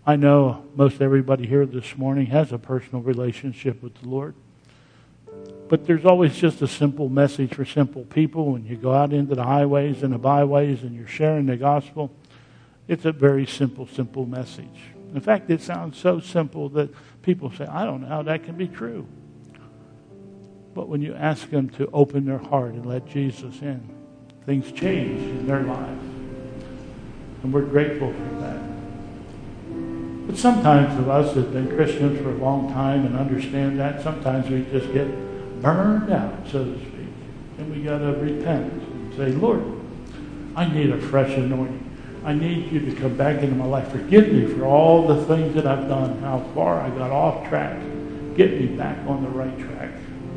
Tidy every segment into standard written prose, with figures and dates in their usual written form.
I know most everybody here this morning has a personal relationship with the Lord. But there's always just a simple message for simple people. When you go out into the highways and the byways and you're sharing the gospel, it's a very simple message. In fact, it sounds so simple that people say, I don't know how that can be true. But when you ask them to open their heart and let Jesus in, things change in their lives. And we're grateful for that. But sometimes of us that have been Christians for a long time and understand that, sometimes we just get burned out, so to speak. And we got to repent and say, Lord, I need a fresh anointing. I need you to come back into my life. Forgive me for all the things that I've done, how far I got off track. Get me back on the right track.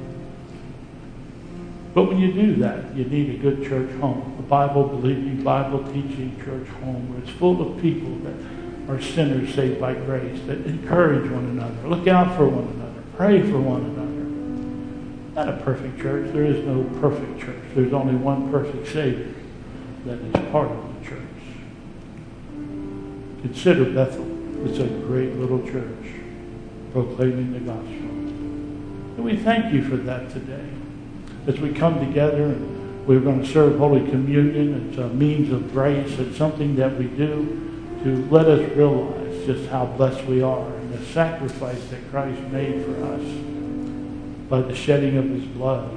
But when you do that, you need a good church home, a Bible-believing, Bible-teaching church home where it's full of people that are sinners saved by grace, that encourage one another, look out for one another, pray for one another. Not a perfect church. There is no perfect church. There's only one perfect Savior that is part of the church. Consider Bethel. It's a great little church proclaiming the gospel. And we thank you for that today. As we come together and we're going to serve Holy Communion, it's a means of grace. It's something that we do to let us realize just how blessed we are and the sacrifice that Christ made for us by the shedding of his blood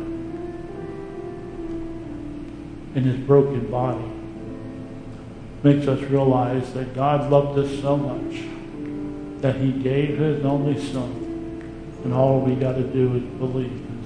and his broken body. Makes us realize that God loved us so much that he gave his only Son. And all we got to do is believe.